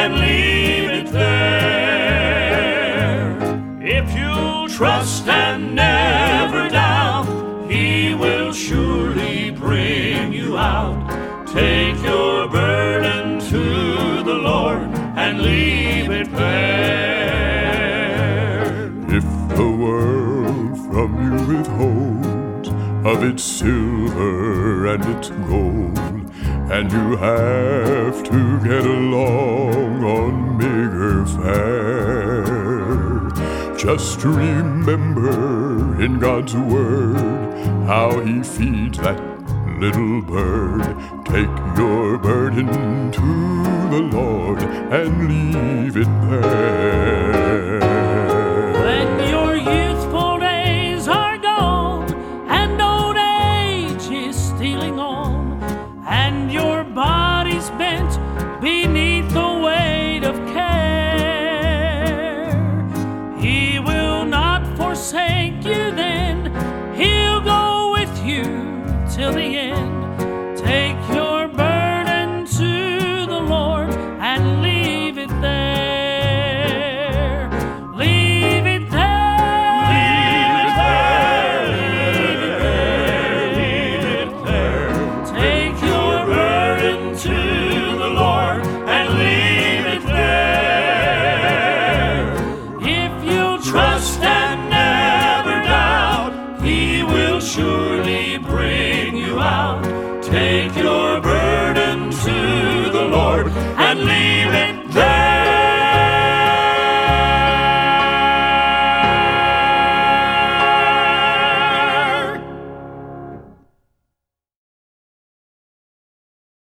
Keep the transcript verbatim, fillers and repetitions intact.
and leave it there. If you trust and never doubt, He will surely bring you out. Take your burden to the Lord and leave it there. If the world from you withholds of its silver and its gold, and you have to get along on meager fare, just remember in God's word how He feeds that little bird. Take your burden to the Lord and leave it there. When your youthful days are gone and old age is stealing on, and your body's bent beneath the